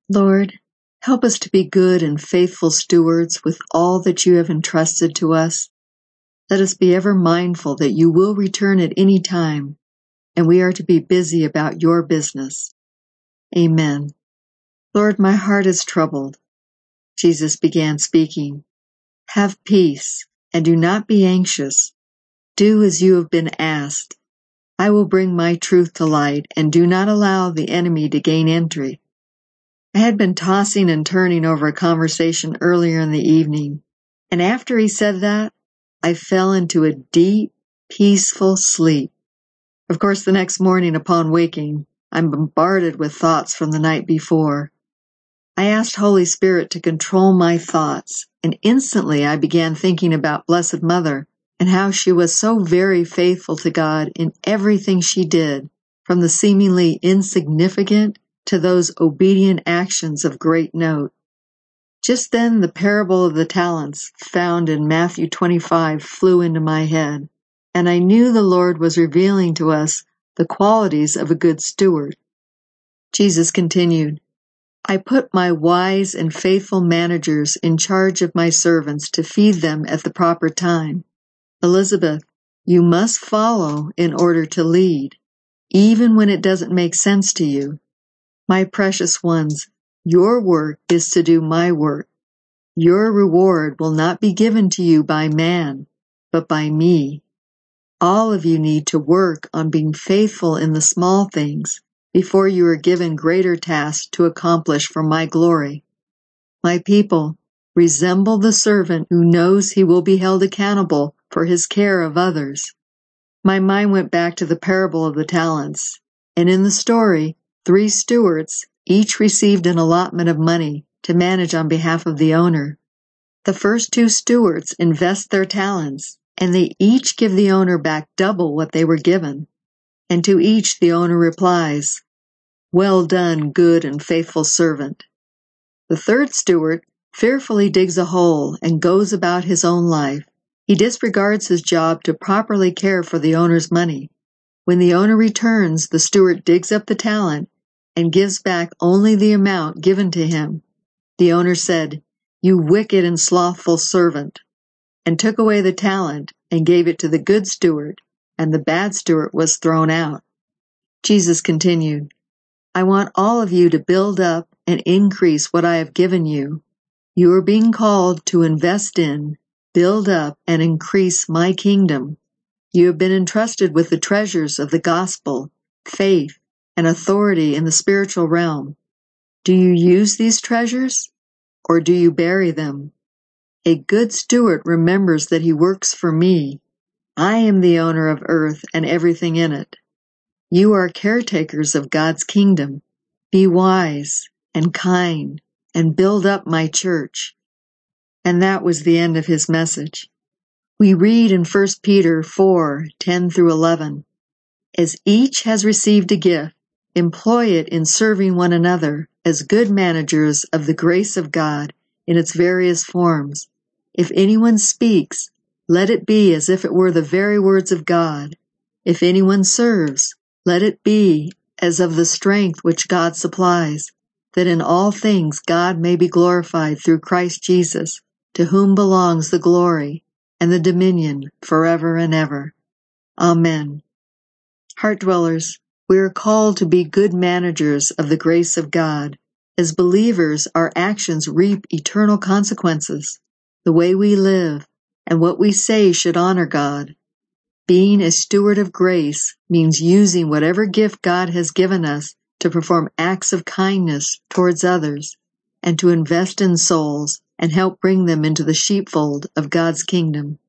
Lord, help us to be good and faithful stewards with all that you have entrusted to us. Let us be ever mindful that you will return at any time, and we are to be busy about your business. Amen. Lord, my heart is troubled. Jesus began speaking. Have peace, and do not be anxious. Do as you have been asked. I will bring my truth to light, and do not allow the enemy to gain entry. I had been tossing and turning over a conversation earlier in the evening, and after he said that, I fell into a deep, peaceful sleep. Of course, the next morning upon waking, I'm bombarded with thoughts from the night before. I asked Holy Spirit to control my thoughts, and instantly I began thinking about Blessed Mother and how she was so very faithful to God in everything she did, from the seemingly insignificant to those obedient actions of great note. Just then the parable of the talents found in Matthew 25 flew into my head, and I knew the Lord was revealing to us the qualities of a good steward. Jesus continued, I put my wise and faithful managers in charge of my servants to feed them at the proper time. Elizabeth, you must follow in order to lead, even when it doesn't make sense to you. My precious ones, your work is to do my work. Your reward will not be given to you by man, but by me. All of you need to work on being faithful in the small things before you are given greater tasks to accomplish for my glory. My people, resemble the servant who knows he will be held accountable for his care of others. My mind went back to the parable of the talents, and in the story, 3 stewards each received an allotment of money to manage on behalf of the owner. The first 2 stewards invest their talents, and they each give the owner back double what they were given. And to each the owner replies, Well done, good and faithful servant. The 3rd steward fearfully digs a hole and goes about his own life. He disregards his job to properly care for the owner's money. When the owner returns, the steward digs up the talent and gives back only the amount given to him. The owner said, You wicked and slothful servant, and took away the talent and gave it to the good steward, and the bad steward was thrown out. Jesus continued, I want all of you to build up and increase what I have given you. You are being called to invest in, build up, and increase my kingdom. You have been entrusted with the treasures of the gospel, faith, and authority in the spiritual realm. Do you use these treasures, or do you bury them? A good steward remembers that he works for me. I am the owner of earth and everything in it. You are caretakers of God's kingdom. Be wise and kind and build up my church. And that was the end of his message. We read in 1 Peter 4:10-11, As each has received a gift, employ it in serving one another as good managers of the grace of God in its various forms. If anyone speaks, let it be as if it were the very words of God. If anyone serves, let it be as of the strength which God supplies, that in all things God may be glorified through Christ Jesus, to whom belongs the glory and the dominion forever and ever. Amen. Heart dwellers, we are called to be good managers of the grace of God. As believers, our actions reap eternal consequences. The way we live and what we say should honor God. Being a steward of grace means using whatever gift God has given us to perform acts of kindness towards others and to invest in souls and help bring them into the sheepfold of God's kingdom.